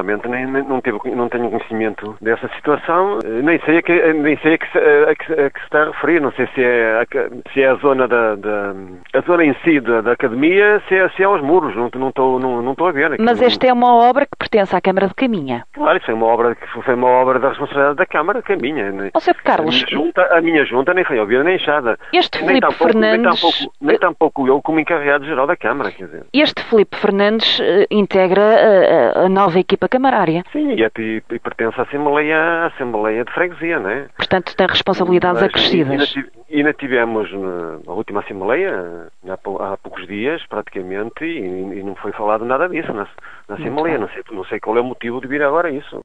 sinceramente, não tenho conhecimento dessa situação, nem sei a que se está a referir, não sei se é a zona a zona em si da academia, se é aos muros, não estou a ver. Mas esta é uma obra que pertence à Câmara de Caminha. Claro, isso foi uma obra da responsabilidade da Câmara de Caminha. Ó, Sr. Carlos, a minha junta nem foi ouvida nem enxada. Este Filipe Fernandes... Nem tampouco eu como encarregado-geral da Câmara, quer dizer. Este Filipe Fernandes integra a nova equipa camarária. Sim, e pertence à Assembleia de Freguesia, não é? Portanto, tem responsabilidades acrescidas. E ainda tivemos na última Assembleia, há poucos dias, praticamente, e não foi falado nada disso na Assembleia. Não sei qual é o motivo de vir agora isso.